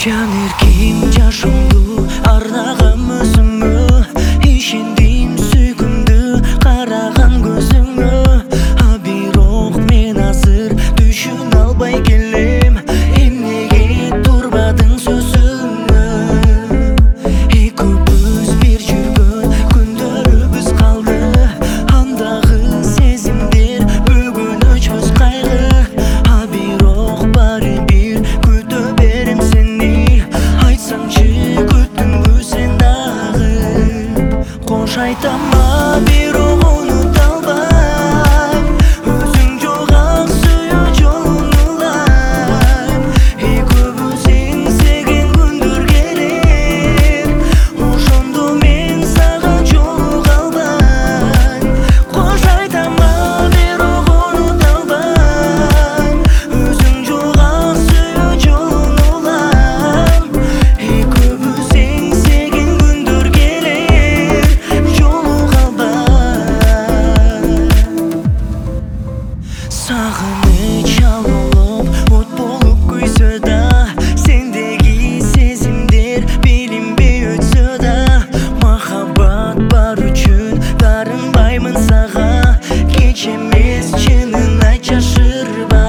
Жан еркем жашымды арнағам өзіңе, ишендім сүйкімді қараған көзіңе. Бирок мен азыр düşün албай келем, эмнеге турбадың сөзүңө. Экөөбүз бир жүргөн күндөрүбүз калды, андагы сезимдер бүгүн өчпөс кайгы. Бирок баары бир күтө берем сени, айтсаңчы күттүңбү сен дагы. Кош айтама бирок унута албайм, өзүң жок ак сүйүү жолуну улайм. Экөөбүз эңсеген күндөр келет, ошондо мен сага жолуга албайм. Кош айтама бирок унута албайм, өзүң жок ак сүйүү жолуну улайм. Экөөбүз эңсеген күндөр келет, жолуга албайм. Сагыныч алып, от болуп күйсө да, сендеги сезимдер билинбей өтсө да. Махаббат бар үчүн дарынбаймын сага, кеч эмес чынын айт жашырба.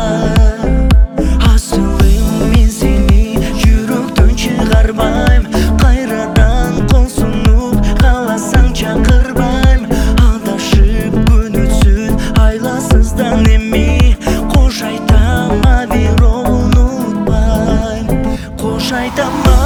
Асылым мен сени жүрөктөн чыгарбайм, кайрадан кол сунуп кааласаң чакырбайм. Адашып күн өтсүн айласыздан эми, кош айтама бирок унутпайм. Кош айтама